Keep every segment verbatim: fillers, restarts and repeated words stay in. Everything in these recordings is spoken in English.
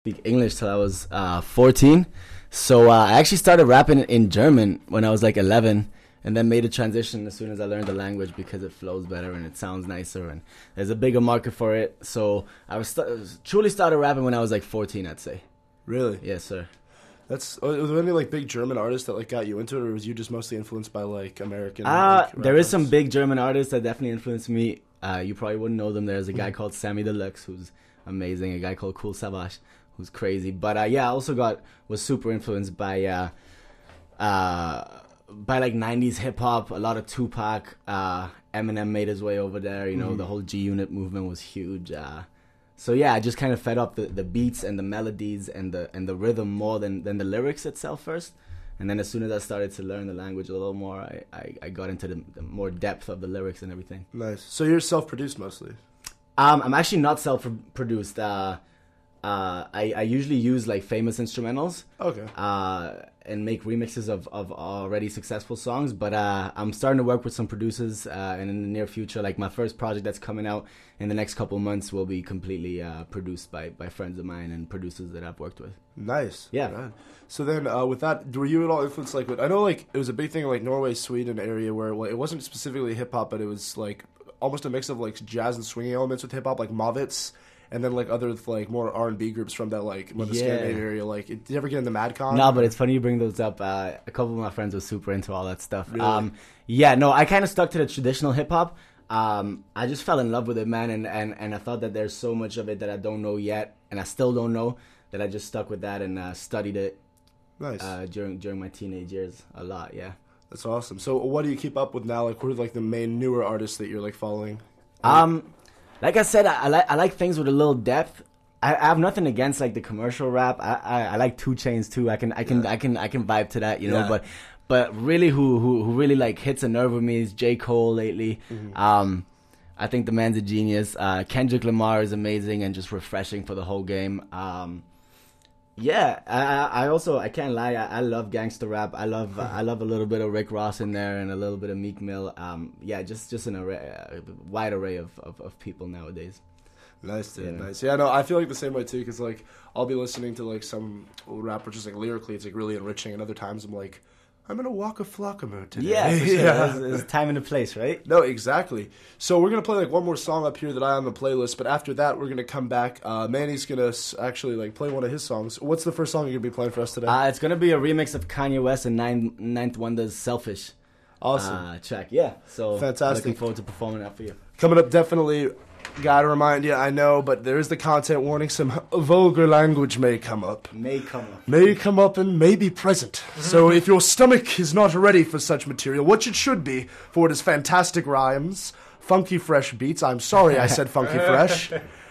speak English till I was uh, fourteen. So uh, I actually started rapping in German when I was like eleven, and then made a transition as soon as I learned the language because it flows better and it sounds nicer and there's a bigger market for it. So I was st- truly started rapping when I was like fourteen, I'd say. Really? Yes, sir. That's. Uh, were there any like big German artists that like got you into it, or was you just mostly influenced by like American? Uh, like, there is rappers? some big German artists that definitely influenced me. Uh, you probably wouldn't know them. There's a guy called Sammy Deluxe who's amazing. A guy called Cool Savage who's crazy. But uh, yeah, I also got was super influenced by uh, uh, by like nineties hip hop. A lot of Tupac. Uh, Eminem made his way over there. You know, Mm. the whole G Unit movement was huge. Uh, so yeah, I just kind of fed up the, the beats and the melodies and the and the rhythm more than, than the lyrics itself first. And then as soon as I started to learn the language a little more, I, I, I got into the, the more depth of the lyrics and everything. Nice. So you're self-produced mostly. Um, I'm actually not self-produced. Uh, uh, I, I usually use like famous instrumentals. Okay. Uh, and make remixes of, of already successful songs. But uh, I'm starting to work with some producers, uh, and in the near future, like my first project that's coming out in the next couple months will be completely uh, produced by, by friends of mine and producers that I've worked with. Nice. Yeah. Right. So then, uh, with that, were you at all influenced? Like, with, I know, like it was a big thing in like Norway, Sweden area where well, it wasn't specifically hip hop, but it was like almost a mix of like jazz and swinging elements with hip hop, like Mavits. And then like other like more R and B groups from that like more the Yeah. Scandinavian area. Like, did you ever get into Madcon? No, but it's funny you bring those up. Uh, a couple of my friends were super into all that stuff. Really? Um, yeah, no, I kind of stuck to the traditional hip hop. Um, I just fell in love with it, man, and, and, and I thought that there's so much of it that I don't know yet, and I still don't know, that I just stuck with that and uh, studied it Nice. uh, during during my teenage years a lot. Yeah. That's awesome. So, what do you keep up with now? Like, what are like the main newer artists that you're like following? Um, like I said, I, I like I like things with a little depth. I, I have nothing against like the commercial rap. I, I, I like Two Chainz too. I can I can Yeah. I can I can vibe to that, you know. Yeah. But but really, who, who who really like hits a nerve with me is J. Cole lately. Mm-hmm. Um, I think the man's a genius. Uh, Kendrick Lamar is amazing and just refreshing for the whole game. Um, yeah, I, I I also I can't lie. I, I love gangster rap. I love I love a little bit of Rick Ross in there and a little bit of Meek Mill. Um, yeah, just just an array, a wide array of, of, of people nowadays. Nice, dude. Yeah. Nice. Yeah, no, I feel like the same way too. Because like I'll be listening to like some rapper just like lyrically, it's like really enriching, and other times I'm like, I'm gonna walk a Flockamer today. Yeah, for sure. Yeah. There's, there's time and a place, right? No, exactly. So we're gonna play like one more song up here that I on the playlist, but after that we're gonna come back. Uh, Manny's gonna s- actually like play one of his songs. What's the first song you're gonna be playing for us today? Uh, it's gonna be a remix of Kanye West and Nine, Ninth Wonder's "Selfish" awesome. uh, track. Yeah, so Fantastic. Looking forward to performing that for you. Coming up, definitely. Gotta remind you, I know, but there is the content warning. Some vulgar language may come up. May come up. May come up and may be present. So if your stomach is not ready for such material, which it should be, for it is fantastic rhymes, funky fresh beats. I'm sorry I said funky fresh.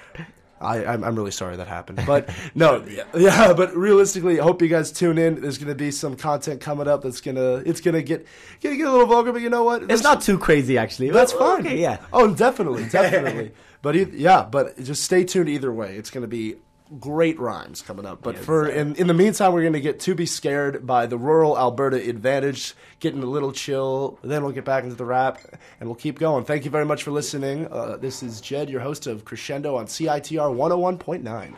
I, I'm, I'm really sorry that happened. But no, yeah, yeah, but realistically, I hope you guys tune in. There's going to be some content coming up that's going to, it's going to get, gonna get a little vulgar, but you know what? It's There's- not too crazy, actually. That's Well, fine. Okay, yeah. Oh, definitely, definitely. but e- yeah, but just stay tuned either way. It's going to be great rhymes coming up. But Yes, for sir. in in the meantime, we're going to get To Be Scared by the Rural Alberta Advantage, getting a little chill. Then we'll get back into the rap, and we'll keep going. Thank you very much for listening. Uh, this is Jed, your host of Crescendo on C I T R one oh one point nine.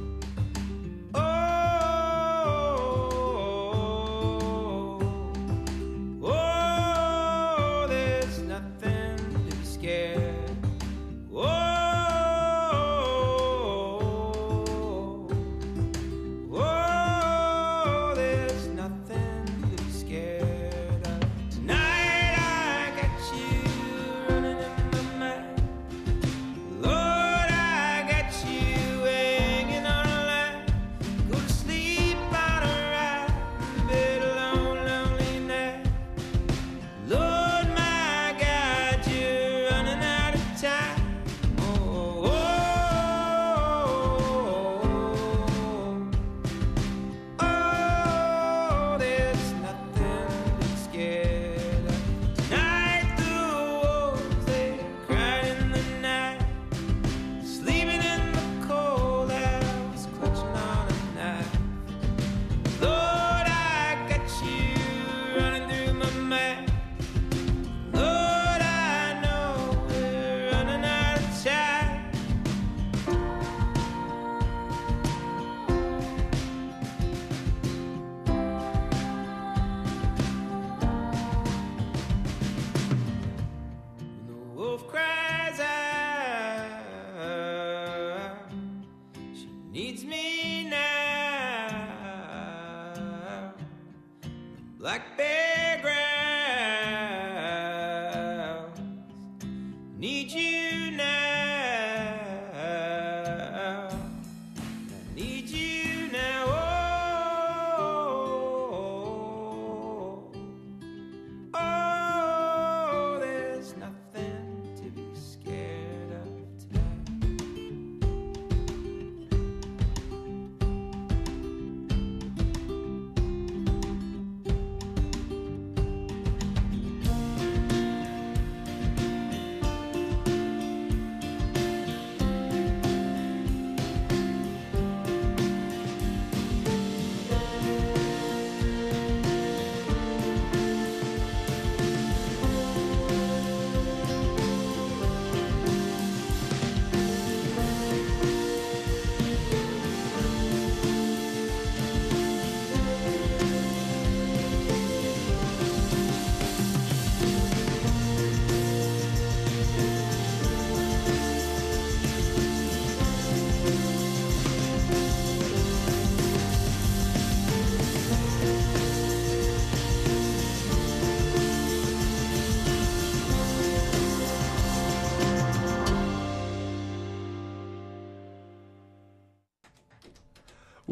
Oh,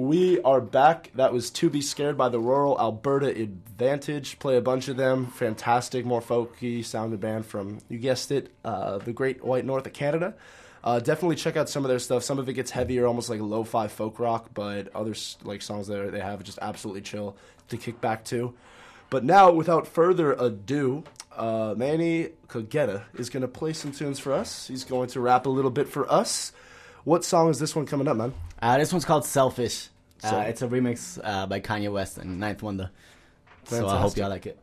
We are back. That was To Be Scared by the Rural Alberta Advantage. Play a bunch of them. Fantastic, more folky sounding band from, you guessed it, uh, the Great White North of Canada. Uh, definitely check out some of their stuff. Some of it gets heavier, almost like lo-fi folk rock, but other like songs that they have are just absolutely chill to kick back to. But now, without further ado, uh, Manny Kogeta is going to play some tunes for us. He's going to rap a little bit for us. What song is this one coming up, man? Uh, this one's called Selfish. Uh, So- it's a remix uh, by Kanye West and Ninth Wonder. So I hope Fantastic. y'all like it.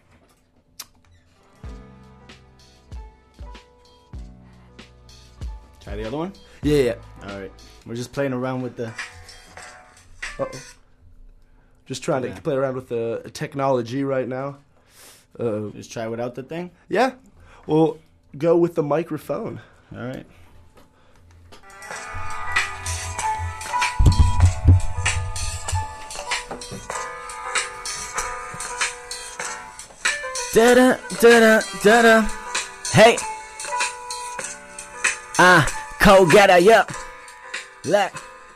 Try the other one? Yeah, yeah. All right. We're just playing around with the... Uh-oh. Just trying Yeah. to play around with the technology right now. Uh, Just try without the thing? yeah, we'll go with the microphone. All right. Da-da, da-da, da-da. Hey. Ah, uh, Kogeta, yo. Look.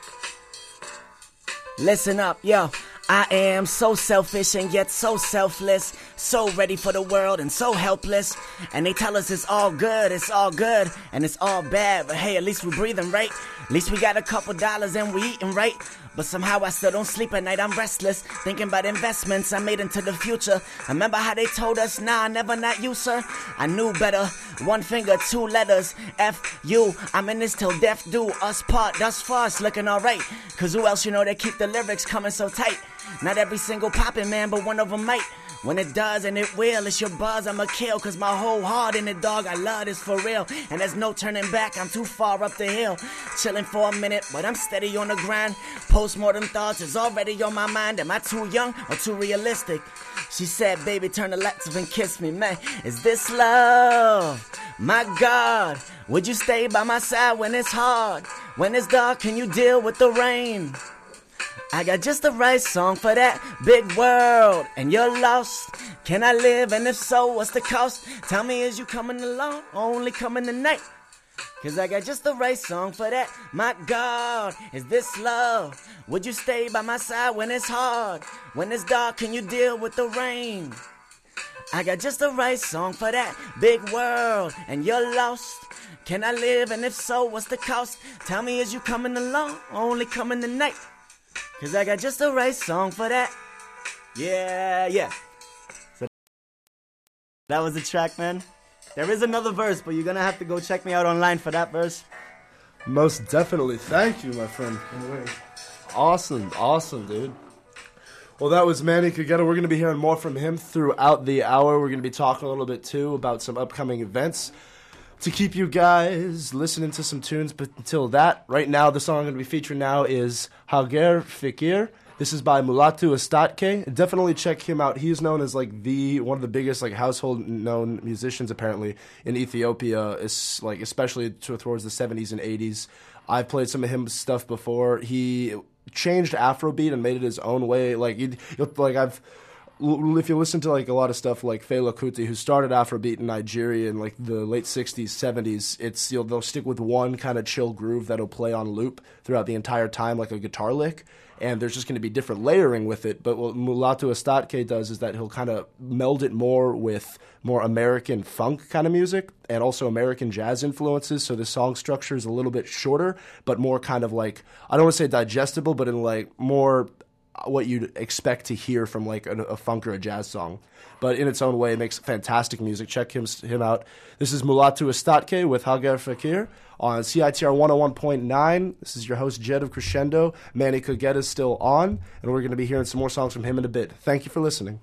Listen up, yo. I am so selfish and yet so selfless, so ready for the world and so helpless. And they tell us it's all good, it's all good, and it's all bad. But hey, at least we're breathing right. At least we got a couple dollars and we eating right. But somehow I still don't sleep at night, I'm restless, thinking about investments I made into the future. Remember how they told us, nah, never not you, sir? I knew better, one finger, two letters, F U. I'm in this till death do us part, thus far it's looking alright. Cause who else you know that keep the lyrics coming so tight? Not every single poppin' man, but one of them might. When it does and it will, it's your buzz I'ma kill. Cause my whole heart in it, dog, I love this for real. And there's no turning back, I'm too far up the hill. Chillin' for a minute, but I'm steady on the grind. Postmortem thoughts is already on my mind. Am I too young or too realistic? She said, baby, turn the lights off and kiss me, man. Is this love? My God, would you stay by my side when it's hard? When it's dark, can you deal with the rain? I got just the right song for that big world, and you're lost. Can I live? And if so, what's the cost? Tell me, is you coming along or only coming tonight? Cause I got just the right song for that. My God, is this love? Would you stay by my side when it's hard? When it's dark, can you deal with the rain? I got just the right song for that big world, and you're lost. Can I live? And if so, what's the cost? Tell me, is you coming along or only coming tonight? Cause I got just the right song for that. Yeah, yeah. So that was the track, man. There is another verse, but you're gonna have to go check me out online for that verse. Most definitely. Thank you, my friend. Awesome, awesome, dude. Well, that was Manny Kogeta. We're going to be hearing more from him throughout the hour. We're going to be talking a little bit, too, about some upcoming events to keep you guys listening to some tunes. But until that, right now, the song I'm going to be featuring now is Hager Fikir. This is by Mulatu Estatke. Definitely check him out. He's known as like the one of the biggest like household known musicians apparently in Ethiopia, is like especially towards the seventies and eighties. I've played some of his stuff before. He changed Afrobeat and made it his own way. Like you, like I've. If you listen to like a lot of stuff like Fela Kuti, who started Afrobeat in Nigeria in like the late sixties, seventies, it's you'll they'll stick with one kind of chill groove that'll play on loop throughout the entire time, like a guitar lick, and there's just going to be different layering with it. But what Mulatu Estatke does is that he'll kind of meld it more with more American funk kind of music and also American jazz influences. So the song structure is a little bit shorter, but more kind of like, I don't want to say digestible, but in like more what you'd expect to hear from like a, a funk or a jazz song, but in its own way it makes fantastic music. Check him him out. This is Mulatu Estatke with Hager Fakir on C I T R one oh one point nine. This is your host Jed of Crescendo. Manny Kogeta is still on, and we're going to be hearing some more songs from him in a bit. Thank you for listening.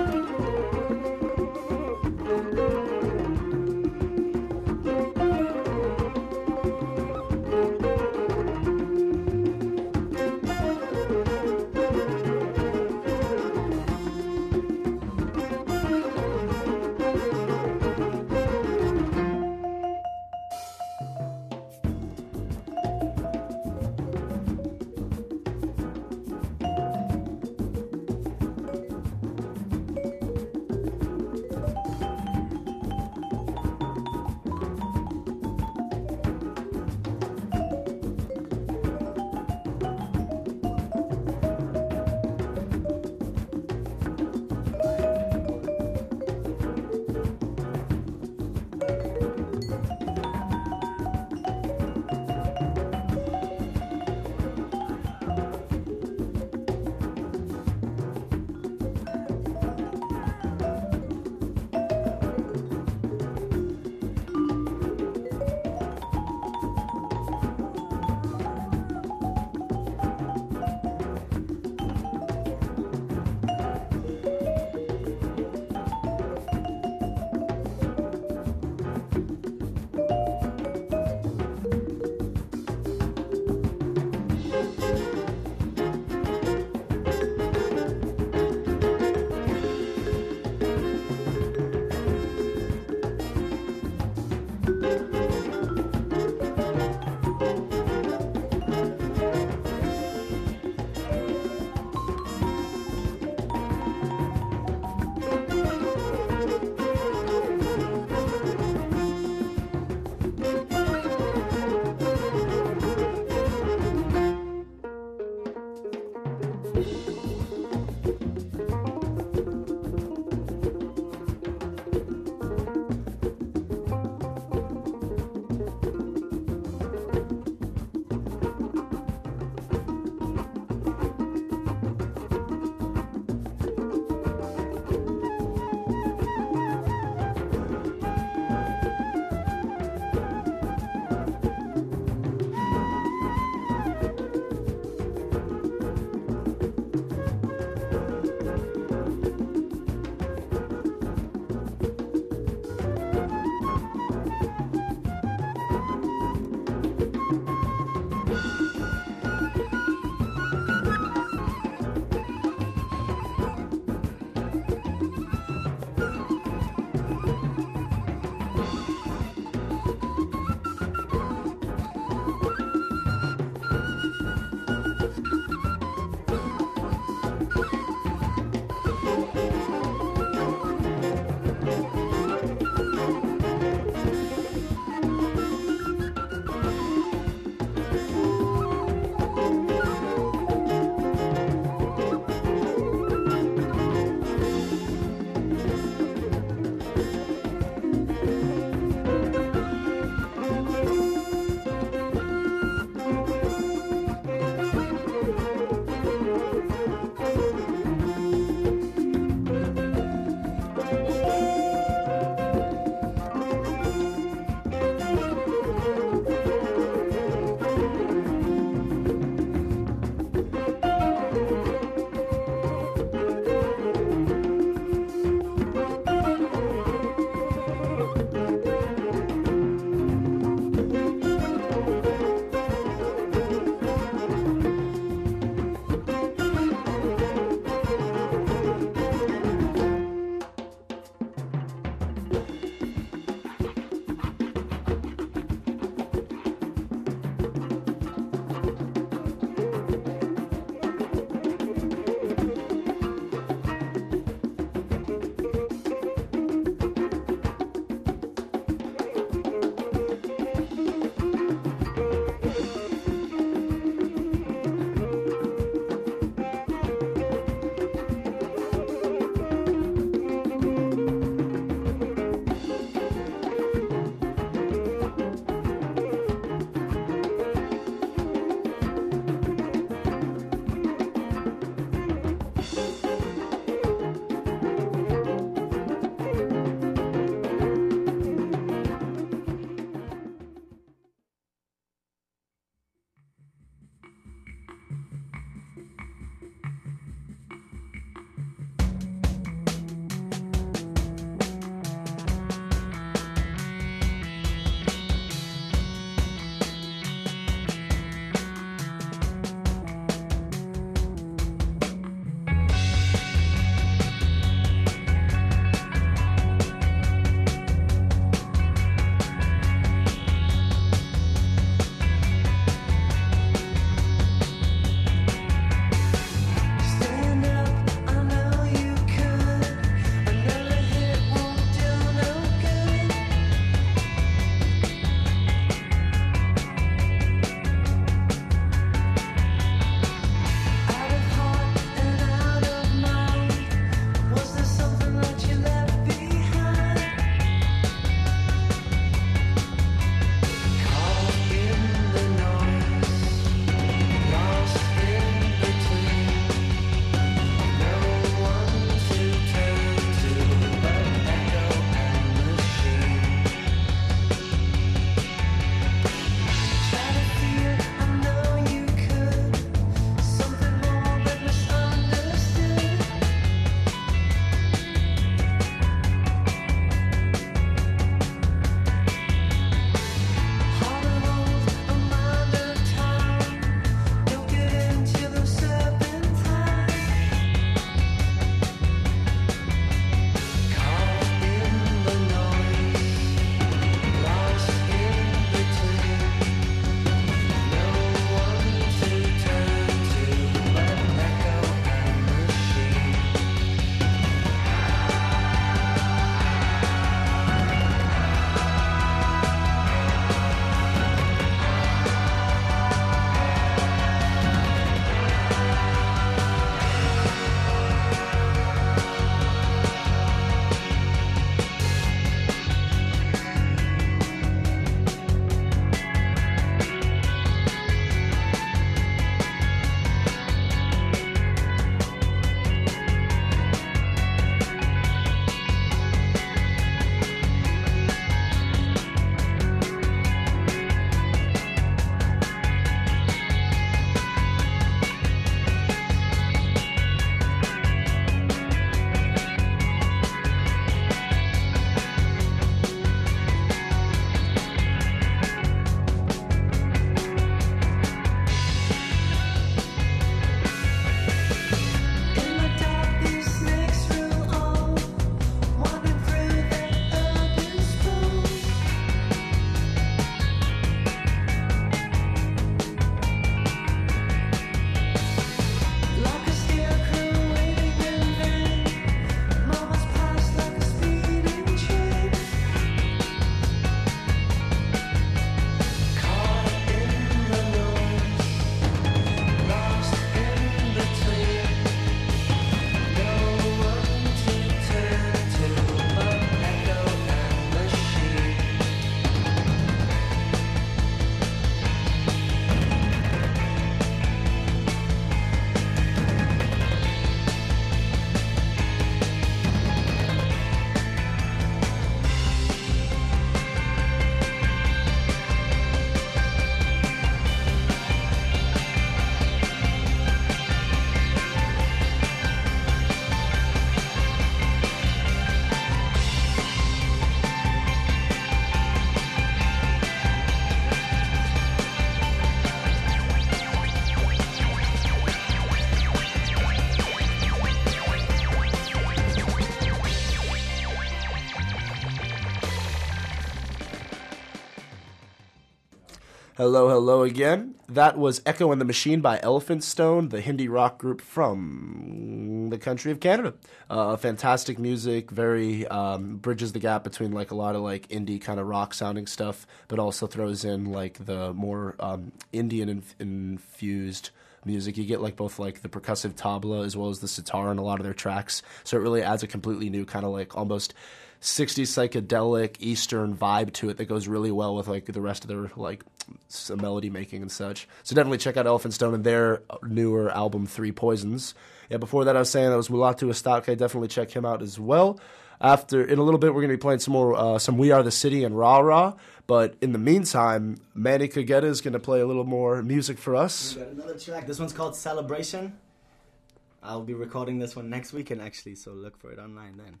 Hello, hello again. That was Echo and the Machine by Elephant Stone, the Hindi rock group from the country of Canada. Uh, fantastic music, very um, bridges the gap between like a lot of like indie kind of rock sounding stuff, but also throws in like the more um, Indian inf- infused music. You get like both like the percussive tabla as well as the sitar in a lot of their tracks. So it really adds a completely new kind of like almost sixties psychedelic Eastern vibe to it that goes really well with like the rest of their like some melody making and such. So definitely check out Elephant Stone and their newer album Three Poisons. Yeah, before that I was saying that was Mulatu Astake. Definitely check him out as well. After in a little bit we're going to be playing some more uh, some We Are the City and Rah Rah. But in the meantime, Manny Kageta is going to play a little more music for us. We got another track. This one's called Celebration. I'll be recording this one next weekend actually, so look for it online then.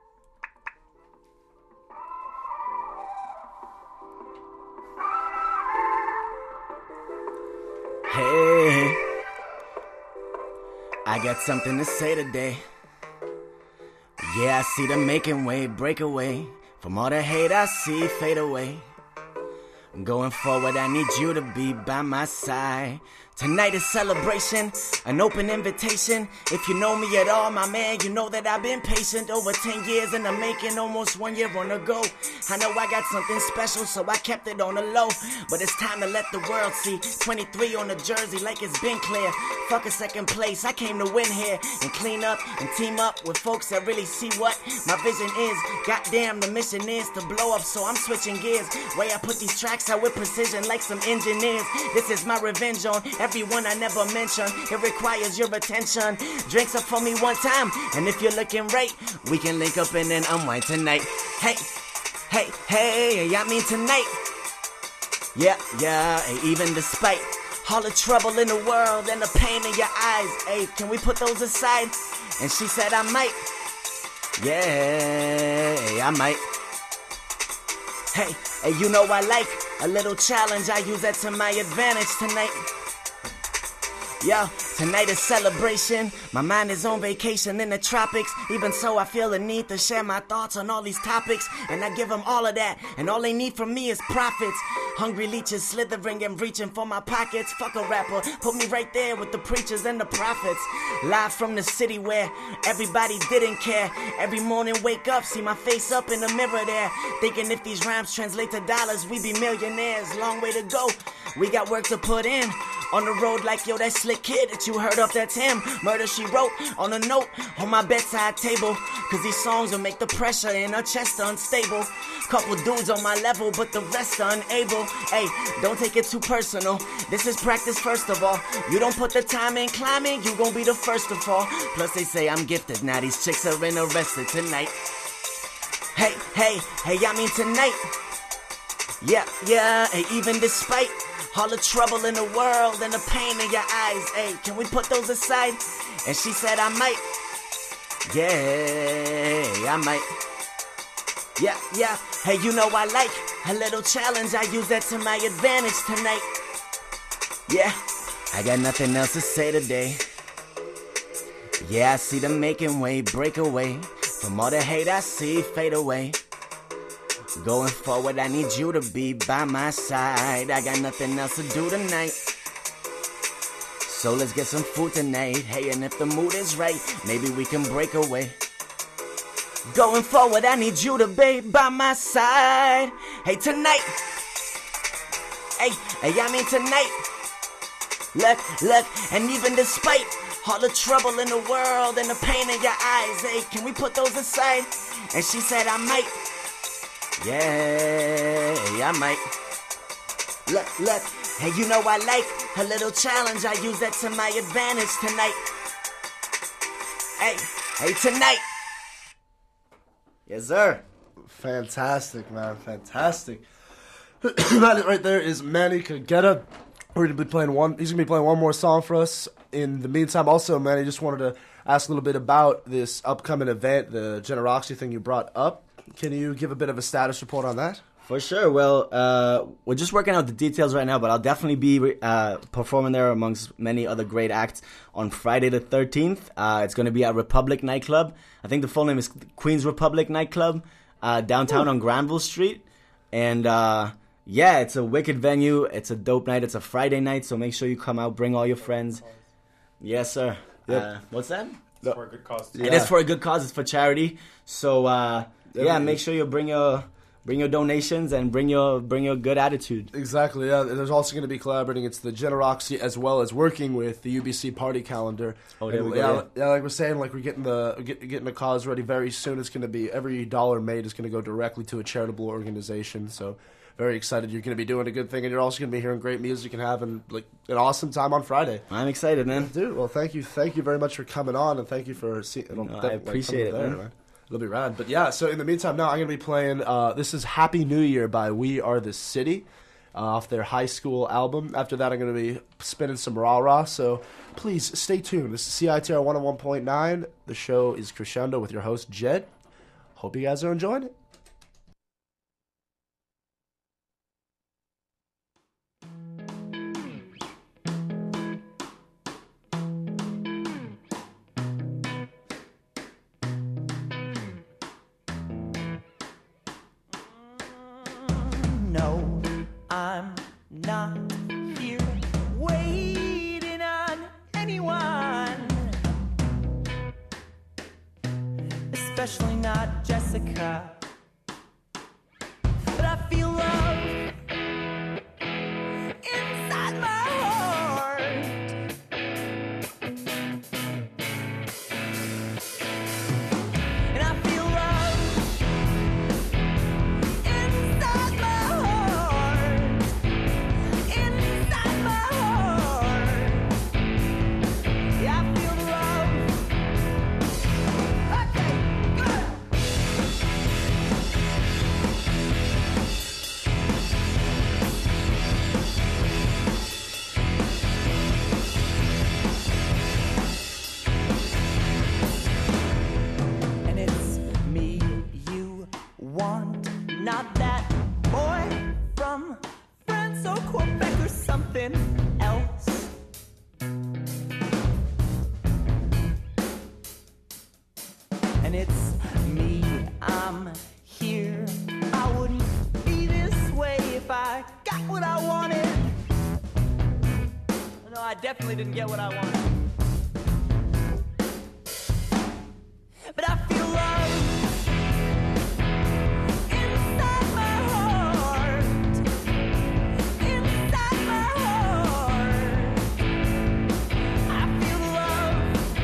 Hey, I got something to say today. Yeah, I see them making way, break away from all the hate I see fade away. Going forward, I need you to be by my side. Tonight is celebration, an open invitation. If you know me at all, my man, you know that I've been patient. Over ten years in the making, almost one year on the go. I know I got something special, so I kept it on the low. But it's time to let the world see. twenty-three on the jersey like it's been clear. Fuck a second place, I came to win here. And clean up and team up with folks that really see what my vision is. Goddamn, the mission is to blow up, so I'm switching gears. Way I put these tracks out with precision like some engineers. This is my revenge on everyone I never mentioned. It requires your attention. Drinks up for me one time, and if you're looking right, we can link up and then unwind tonight. Hey, hey, hey, I mean tonight. Yeah, yeah, even despite all the trouble in the world and the pain in your eyes, hey, can we put those aside? And she said I might. Yeah, I might. Hey, hey, you know I like a little challenge. I use that to my advantage tonight. Yo, tonight is celebration. My mind is on vacation in the tropics. Even so, I feel the need to share my thoughts on all these topics. And I give them all of that. And all they need from me is profits. Hungry leeches slithering and reaching for my pockets. Fuck a rapper, put me right there with the preachers and the prophets. Live from the city where everybody didn't care. Every morning wake up, see my face up in the mirror there. Thinking if these rhymes translate to dollars, we be millionaires. Long way to go, we got work to put in. On the road like, yo, that slick kid that you heard of, that's him. Murder she wrote on a note on my bedside table. Cause these songs will make the pressure in her chest unstable. Couple dudes on my level, but the rest are unable. Hey, don't take it too personal. This is practice first of all. You don't put the time in climbing, you gon' be the first to fall. Plus they say I'm gifted, now these chicks are interested tonight. Hey, hey, hey, I mean tonight. Yeah, yeah, hey, even despite all the trouble in the world and the pain in your eyes, hey, can we put those aside? And she said I might. Yeah, I might. Yeah, yeah, hey, you know I like a little challenge. I use that to my advantage tonight. Yeah, I got nothing else to say today. Yeah, I see them making way, break away from all the hate I see fade away. Going forward, I need you to be by my side. I got nothing else to do tonight. So let's get some food tonight. Hey, and if the mood is right, maybe we can break away. Going forward, I need you to be by my side. Hey, tonight. Hey, hey, I mean tonight. Look, look, and even despite all the trouble in the world and the pain in your eyes, hey, can we put those aside? And she said I might. Yeah, I might. Look, look, hey, you know I like a little challenge. I use that to my advantage tonight. Hey, hey, tonight. Yes, sir. Fantastic, man. Fantastic. That right there is Manny Kageta. We're going to be playing one. He's going to be playing one more song for us. In the meantime, also, Manny, just wanted to ask a little bit about this upcoming event, the Generosity thing you brought up. Can you give a bit of a status report on that? For sure. Well, uh, we're just working out the details right now, but I'll definitely be uh, performing there amongst many other great acts on Friday the thirteenth. Uh, it's going to be at Republic Nightclub. I think the full name is Queens Republic Nightclub, uh, downtown Ooh. on Granville Street. And uh, yeah, it's a wicked venue. It's a dope night. It's a Friday night, so make sure you come out. Bring all your friends. Yes, sir. Yep. Uh, what's that? It's for a good cause. It is for a good cause. It's for charity. So uh, yeah, make sure you bring your bring your donations and bring your bring your good attitude. Exactly. Yeah. There's also going to be collaborating. It's the Generosity as well as working with the U B C party calendar. Oh, there and, we go. Yeah, Yeah. yeah, like we're saying, like we're getting the get, getting the cause ready very soon. It's going to be every dollar made is going to go directly to a charitable organization. So very excited. You're going to be doing a good thing, and you're also going to be hearing great music and having like an awesome time on Friday. I'm excited, man. Dude, well, thank you, thank you very much for coming on, and thank you for seeing. No, I appreciate it, there, man. It'll be rad. But yeah, so in the meantime, now I'm going to be playing, uh, this is Happy New Year by We Are the City, uh, off their high school album. After that, I'm going to be spinning some rah-rah, so please stay tuned. This is C I T R one oh one point nine. The show is Crescendo with your host, Jed. Hope you guys are enjoying it. No, I'm not here waiting on anyone, especially not Jessica. But I feel love inside my heart, and I feel love inside my heart, inside my heart. Yeah, I feel the love. Okay, good. And it's me you want, not that boy from France or Quebec or something else. And it's me, I'm here. I wouldn't be this way if I got what I wanted. No, I definitely didn't get what I wanted. But I feel love inside my heart, inside my heart. I feel love.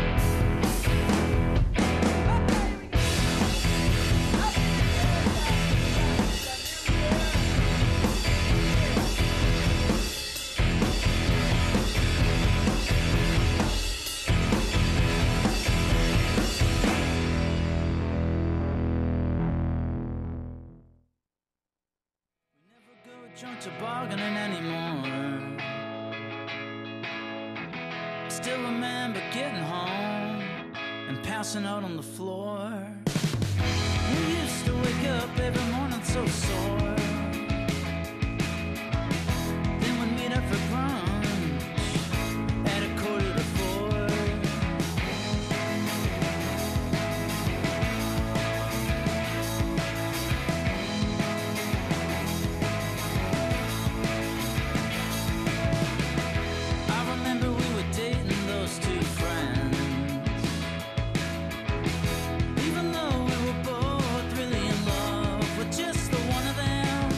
Drunk to bargaining anymore. Still remember getting home and passing out on the floor. We used to wake up every morning so sore. Then we'd meet up for brunch at a quarter to four. I remember we were dating those two friends, even though we were both really in love with just the one of them.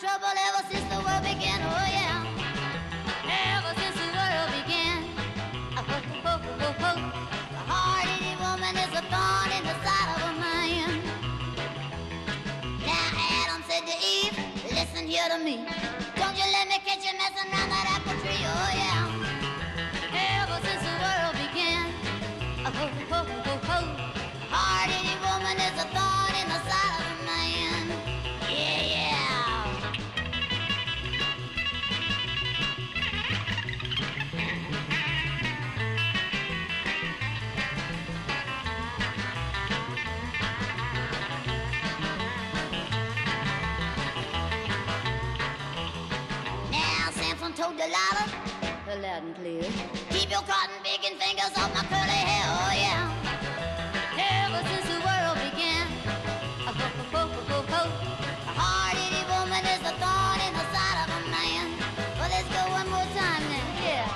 trouble ever since the world began. Oh yeah, ever since the world began. Oh, oh, oh, oh, oh. The hard-eating woman is a thorn in the side of a man. Now Adam said to Eve, listen here to me. Don't you let me catch you messing around that apple tree. Oh yeah, ever since the world began. Oh, oh, oh, oh, oh. Hard-eating woman is a thorn in the side of a man. Yeah, yeah. Now Samson told Delilah, loud and clear, keep your cotton picking fingers off my curly hair. Oh yeah. Ever since the world began, oh, oh, oh, oh, oh, oh. A hard-eating woman is a thorn in the side of a man. Well, let's go one more time then, yeah.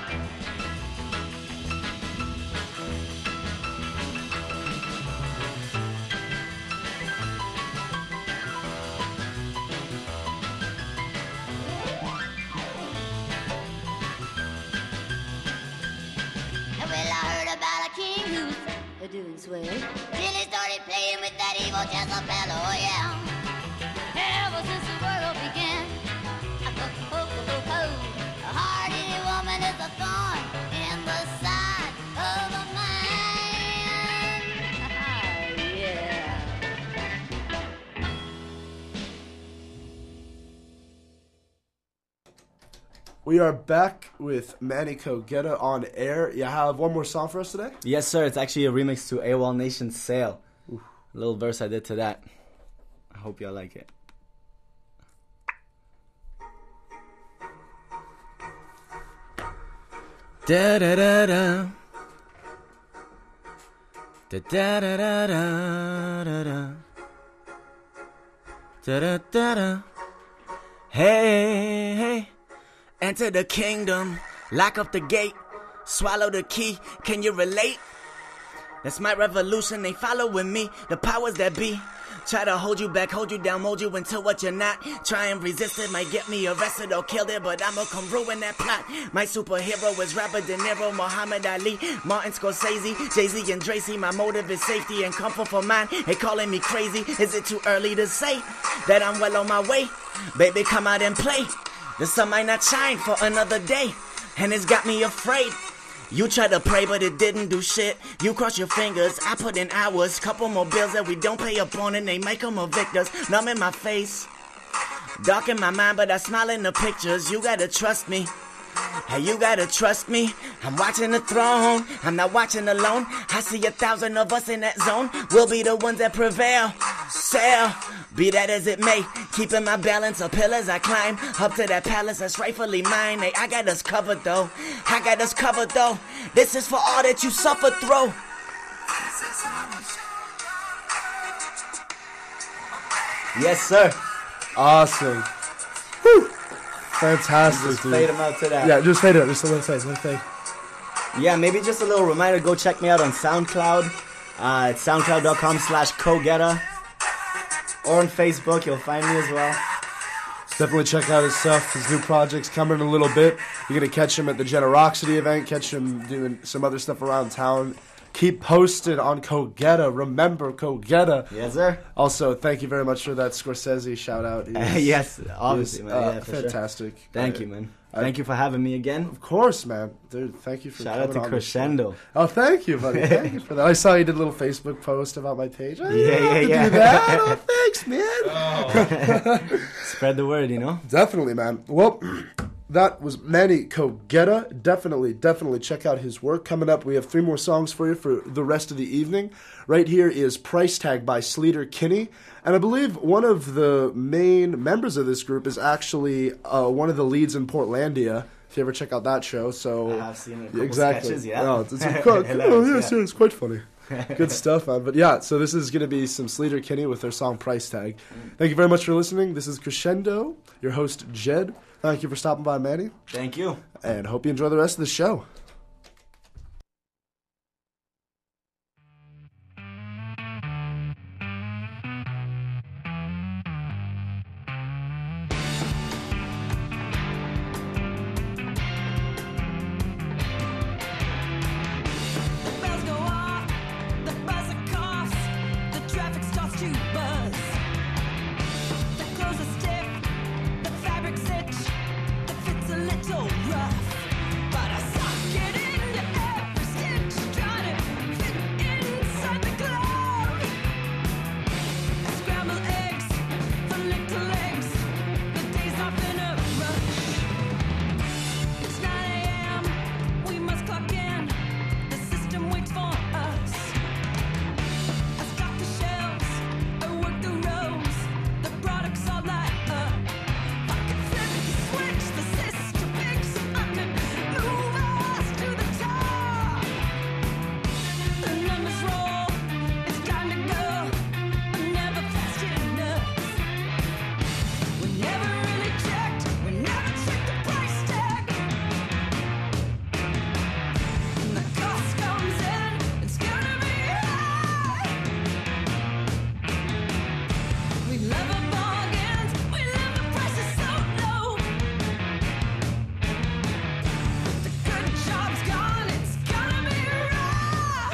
Well, I heard about a king who's a doing swell. Till he started playing with that evil Jezebel, oh yeah. Ever since the world began, oh, oh, oh, oh, oh. A hard-eating woman is a thorn in the side of a man. Yeah. We are back with Manny Kogeta on air. You have one more song for us today? Yes, sir. It's actually a remix to AWOL Nation's Sail. A little verse I did to that. I hope y'all like it. Da da da da. Da da da da da da da. Da da da da. Hey, hey. Enter the kingdom, lock up the gate, swallow the key, can you relate? That's my revolution, they following me, the powers that be. Try to hold you back, hold you down, mold you into what you're not. Try and resist it, might get me arrested or killed it, but I'ma come ruin that plot. My superhero is Robert De Niro, Muhammad Ali, Martin Scorsese, Jay-Z and Tracy. My motive is safety and comfort for mine. They calling me crazy, is it too early to say that I'm well on my way? Baby, come out and play. The sun might not shine for another day, and it's got me afraid. You tried to pray, but it didn't do shit. You cross your fingers, I put in hours. Couple more bills that we don't pay up on, and they make them evict us. Numb in my face, dark in my mind, but I smile in the pictures. You gotta trust me. Hey, you gotta trust me. I'm watching the throne, I'm not watching alone. I see a thousand of us in that zone. We'll be the ones that prevail. Sail, be that as it may. Keeping my balance uphill as I climb up to that palace that's rightfully mine. Hey, I got us covered though. I got us covered though. This is for all that you suffered through. Yes, sir. Awesome. Whew. Fantastic, Just dude. fade them out to that. Yeah, just fade it. Just a little fade. Little fade. Yeah, maybe just a little reminder, go check me out on SoundCloud. Uh, it's soundcloud.com slash Kogeta. Or on Facebook, you'll find me as well. Definitely check out his stuff. His new project's coming in a little bit. You're going to catch him at the Generosity event, catch him doing some other stuff around town. Keep posted on Kogeta. Remember Kogeta. Yes, sir. Also, thank you very much for that Scorsese shout out. Yes, obviously, man. Uh, Yeah, for sure. fantastic. Thank Uh, you, man. I- Thank you for having me again. Of course, man. Dude, thank you for Shout out coming to on the show. Crescendo. Oh, thank you, buddy. Thank you for that. I saw you did a little Facebook post about my page. I Yeah, have yeah, to yeah. do that. Oh, thanks, man. Spread the word, you know? Definitely, man. Well, that was Manny Kogeta. Definitely, definitely check out his work. Coming up, we have three more songs for you for the rest of the evening. Right here is Price Tag by Sleater Kinney. And I believe one of the main members of this group is actually uh, one of the leads in Portlandia. If you ever check out that show, so I have seen a couple exactly. sketches, yeah. No, it's, it's quite, Hilarious, oh, yes, yeah. yeah, it's quite funny. Good stuff, man. But yeah, so this is going to be some Sleater Kinney with their song Price Tag. Thank you very much for listening. This is Crescendo, your host, Jed. Thank you for stopping by, Manny, Thank you. and hope you enjoy the rest of the show. little rough, but I suck it into every stitch, try to fit inside the glove. I scramble eggs for little legs, the day's not been a rush. It's nine a.m., we must clock in, the system waits for us. I stock the shelves, I work the rows, the products all light up. I can flip the switch, the system picks up and move us to the top. The numbers roll, it's time to go, but never fast enough. We never really checked, we never checked the price tag. When the cost comes in, it's gonna be high. We love our bargains, we love the prices so low. But the good job's gone, it's gonna be raw.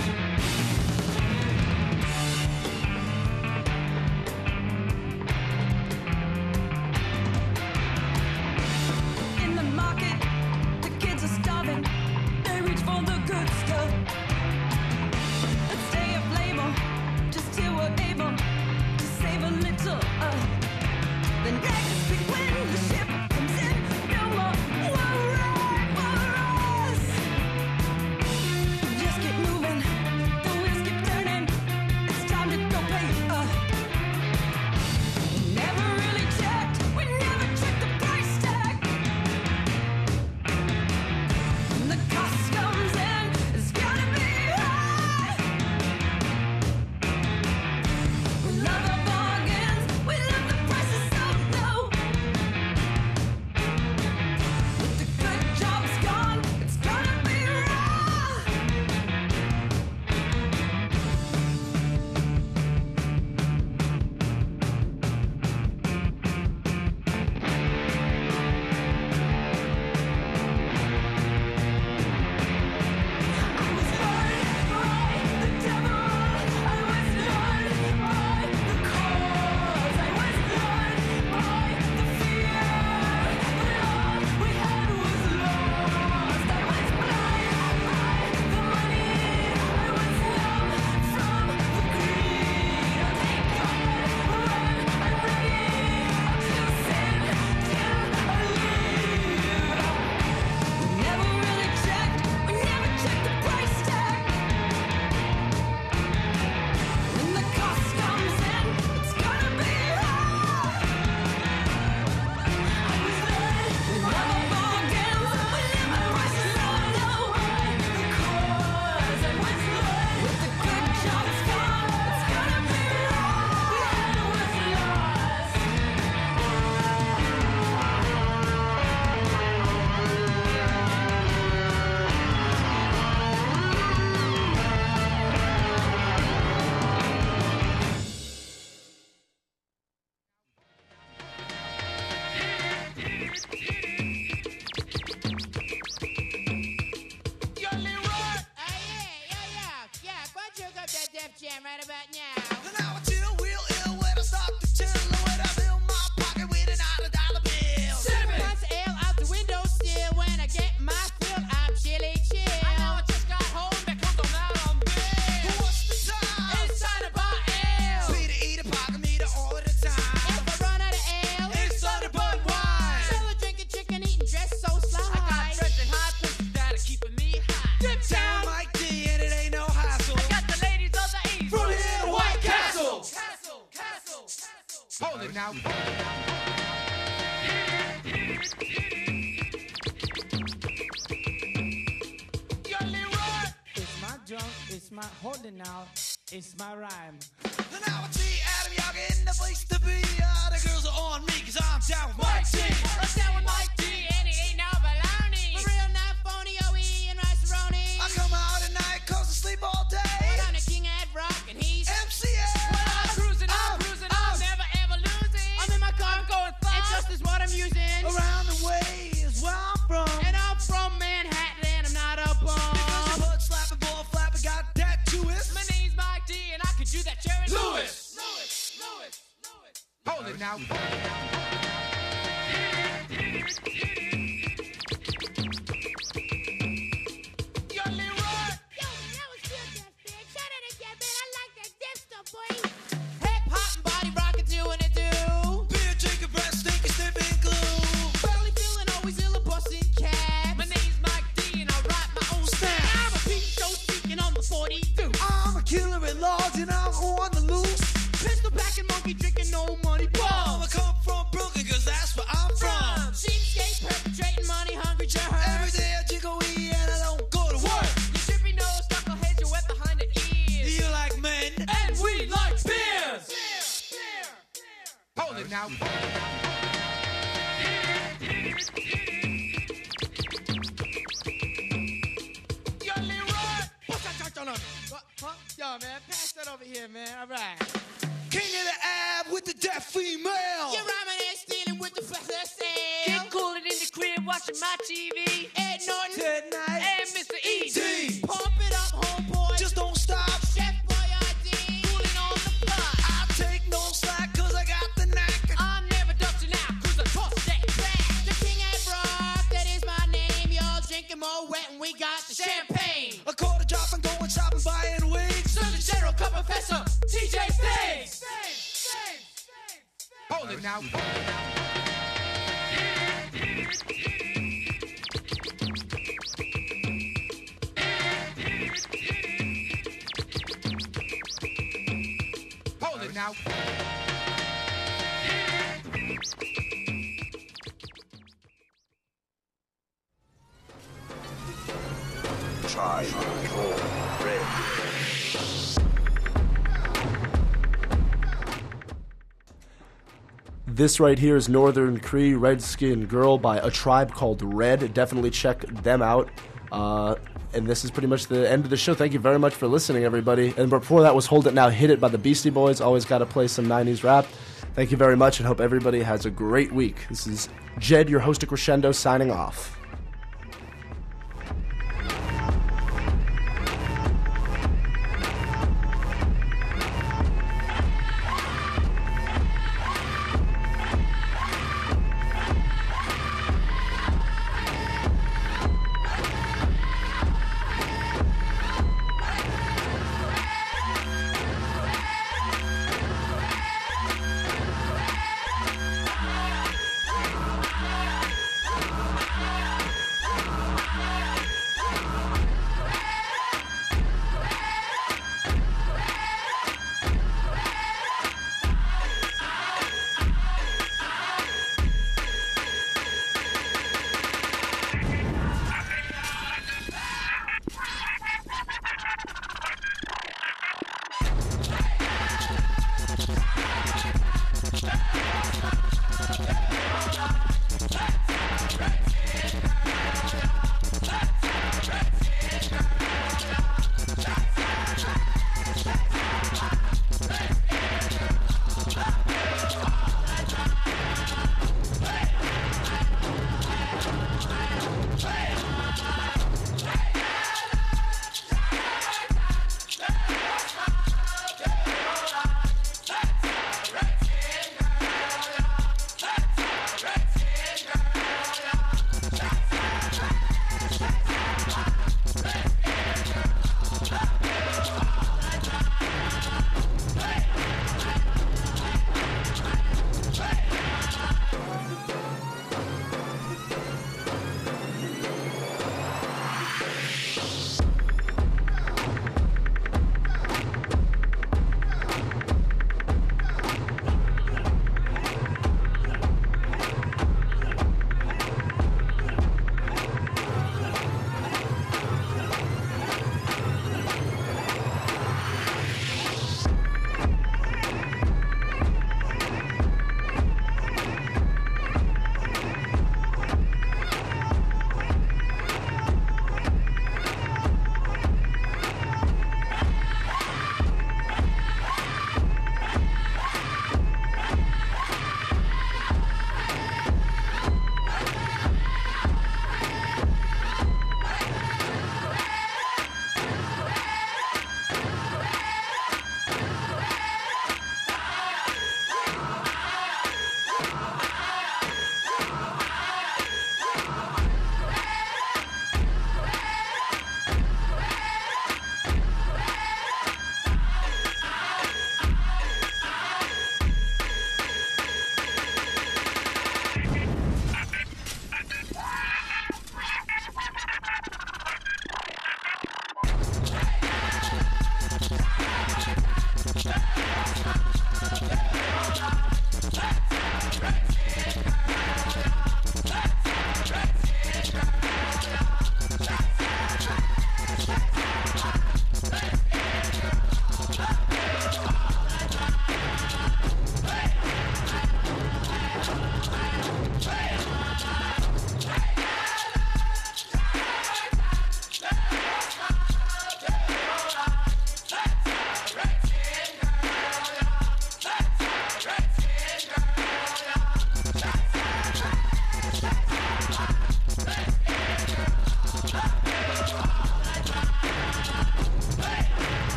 In the market, the kids are starving, they reach for the good stuff. Let's stay up label, just till we're able to save a little up. The next big when the ship comes in, no more worry for us. Just keep moving, the wheels keep turning, it's time to go pay up. We never really checked, we never checked the price tag. When the cost comes in, it's gonna be high. We love our bargains, we love the prices so low. But the good job's gone, it's gonna be raw. I was led by the devil, I was led by the cause, I was led by the fear, but all we had was lost. I was blind by the money, I was numb from the greed. Oh, thank God, when I'm ready to sin till I leave. We never really checked, we never checked the price tag. When the cost comes in, it's gonna be high. I was led, we love our bargains, we live our prices so low. The cause, I was led, with the good job's gone, it's gonna be raw. We had was lost. Yo, Leroy! Uh, yeah, yeah, yeah. Yeah, why don't you hook up that Def Jam right about now? And now I chill real ill when I start to chill and when I fill my pocket with an out of dollar bill. Seven months of ale out the window still. When I get my fill, I'm chilly chill. I know I just got home, that comes on out on bill. What's the time? It's time to buy ale. Peter eat a pocket meter all the time. If I run out of ale, It's time to buy wine. Still drinking chicken, eating dress so sly. I got fresh and hot pussy that are keeping me high. Dip Down down. Mike D and it ain't no hassle. I got the ladies of the east. From here to White Castle. Castle, castle, castle. Hold it now. Yo, Leroy! It's my drum, it's my holding out, it's my rhyme. And now I see Adam Young in the place to be. Uh, the girls are on me cause I'm down with Mike T. I'm down with Mike D, and he ain't no baloney. For real, not phony, O E and rice-a-roni. I come out at night cause I sleep all day. But I'm the king at rock, and he's M C A. I'm cruising, I'm cruising, I'm never ever losing. I'm in my car, I'm going fast, and just is what I'm using. Around the way is where I'm from. And I'm from Manhattan, and I'm not a bum. Because you put slapping, ball flapping, got that twist. My name's Mike D, and I could do that Jerry Lewis. Lewis, Lewis, Lewis. Hold it now. watching my T V. Ed Norton Ted Knight. and Mister Easy. D. Pump it up, homeboy. Just don't stop. Chef Boyardee. Cooling on the pot. I take no slack cause I got the knack. I'm never dusting out, cause I toss that back. The King and Brock, that is my name. Y'all drinking more wet and we got the champagne. A quarter drop and going shopping, buying wigs. Surgeon General, Cup Professor, T J Stays. Hold it now. Hold it now. Try, control, red. This right here is Northern Cree Redskin Girl by A Tribe Called Red. Definitely check them out. Uh, and this is pretty much the end of the show. Thank you very much for listening, everybody. And before that was Hold It Now, Hit It by the Beastie Boys. Always got to play some nineties rap. Thank you very much and hope everybody has a great week. This is Jed, your host of Crescendo, signing off.